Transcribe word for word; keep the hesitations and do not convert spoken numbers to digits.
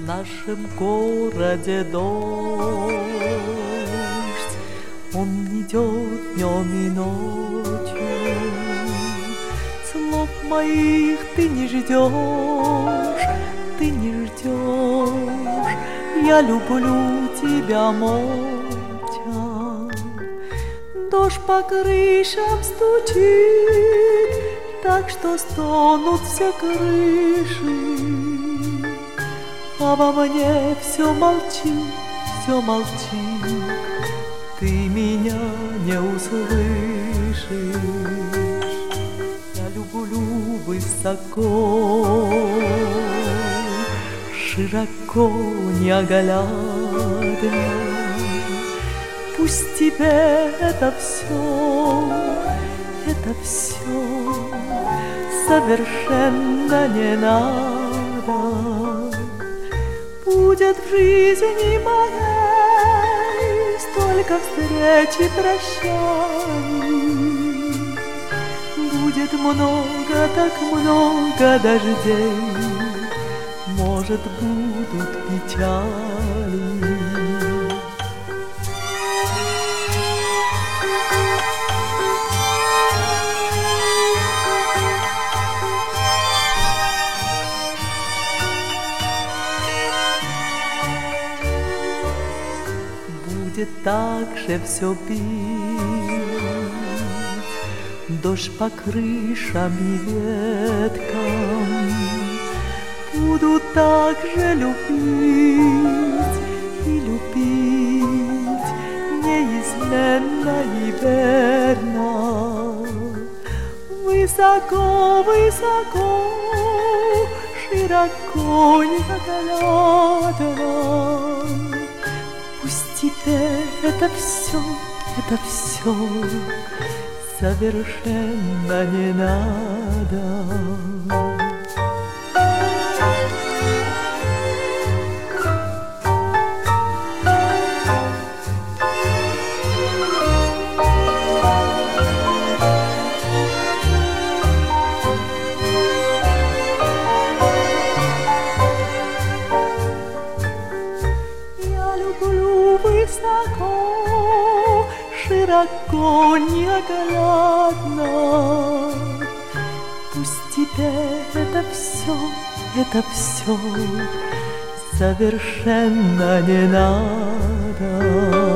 нашем городе дождь, он идет днем и ночью. Слов моих ты не ждешь, ты не ждешь. Я люблю тебя молча. Дождь по крышам стучит, так что стонут все крыши. А во мне все молчит, все молчит, ты меня не услышишь. Я люблю высоко, широко, неоглядно. Пусть тебе это все, это все совершенно не надо. Будет в жизни моей столько встреч и прощаний. Будет много, так много дождей, может, будут печали. Будет так же все бить, дождь по крышам и веткам. Буду так же любить и любить неизменно и верно. Высоко, высоко, широко, неоглядно. Пусть теперь это все, это все совершенно не надо. Высоко, широко, неоглядно. Пусть теперь это все, это все совершенно не надо.